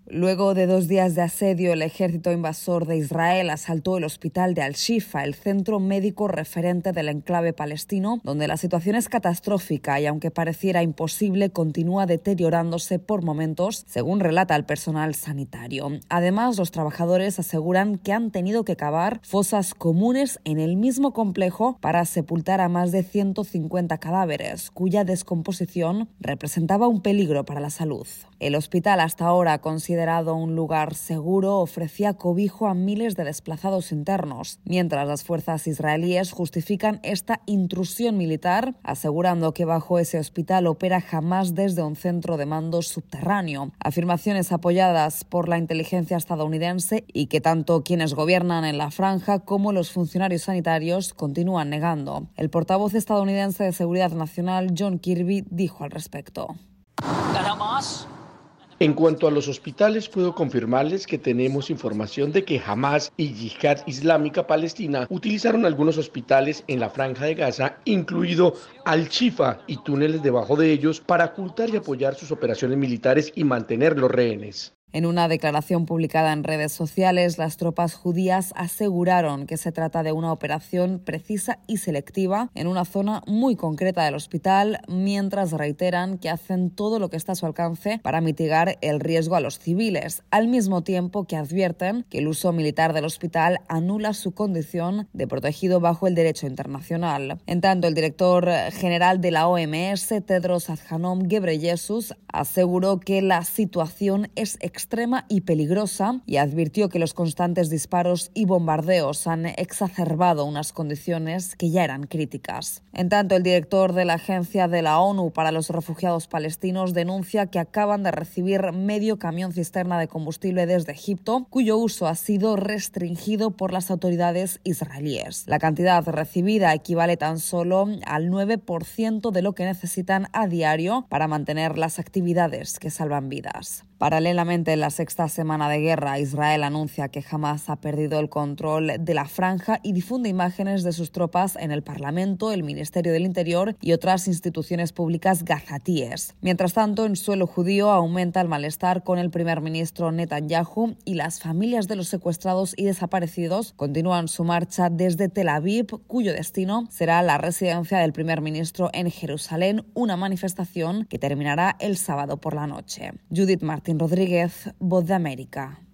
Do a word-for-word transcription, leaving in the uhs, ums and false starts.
Luego de dos días de asedio, el ejército invasor de Israel asaltó el hospital de Al-Shifa, el centro médico referente del enclave palestino, donde la situación es catastrófica y, aunque pareciera imposible, continúa deteriorándose por momentos, según relata el personal sanitario. Además, los trabajadores aseguran que han tenido que cavar fosas comunes en el mismo complejo para sepultar a más de ciento cincuenta cadáveres, cuya descomposición representaba un peligro para la salud. El hospital, hasta ahora considerado un lugar seguro, ofrecía cobijo a miles de desplazados internos, mientras las fuerzas israelíes justifican esta intrusión militar, asegurando que bajo ese hospital opera Hamás desde un centro de mando subterráneo. Afirmaciones apoyadas por la inteligencia estadounidense y que tanto quienes gobiernan en la franja como los funcionarios sanitarios continúan negando. El portavoz estadounidense de Seguridad Nacional, John Kirby, dijo al respecto. En cuanto a los hospitales, puedo confirmarles que tenemos información de que Hamás y Yihad Islámica Palestina utilizaron algunos hospitales en la Franja de Gaza, incluido Al-Shifa, y túneles debajo de ellos para ocultar y apoyar sus operaciones militares y mantener los rehenes. En una declaración publicada en redes sociales, las tropas judías aseguraron que se trata de una operación precisa y selectiva en una zona muy concreta del hospital, mientras reiteran que hacen todo lo que está a su alcance para mitigar el riesgo a los civiles, al mismo tiempo que advierten que el uso militar del hospital anula su condición de protegido bajo el derecho internacional. En tanto, el director general de la O M S, Tedros Adhanom Ghebreyesus, aseguró que la situación es extrema extrema y peligrosa y advirtió que los constantes disparos y bombardeos han exacerbado unas condiciones que ya eran críticas. En tanto, el director de la Agencia de la ONU para los Refugiados Palestinos denuncia que acaban de recibir medio camión cisterna de combustible desde Egipto, cuyo uso ha sido restringido por las autoridades israelíes. La cantidad recibida equivale tan solo al nueve por ciento de lo que necesitan a diario para mantener las actividades que salvan vidas. Paralelamente, en la sexta semana de guerra, Israel anuncia que Hamás ha perdido el control de la franja y difunde imágenes de sus tropas en el Parlamento, el Ministerio del Interior y otras instituciones públicas gazatíes. Mientras tanto, en suelo judío aumenta el malestar con el primer ministro Netanyahu y las familias de los secuestrados y desaparecidos continúan su marcha desde Tel Aviv, cuyo destino será la residencia del primer ministro en Jerusalén, una manifestación que terminará el sábado por la noche. Judith Martín Rodríguez, Voz de América.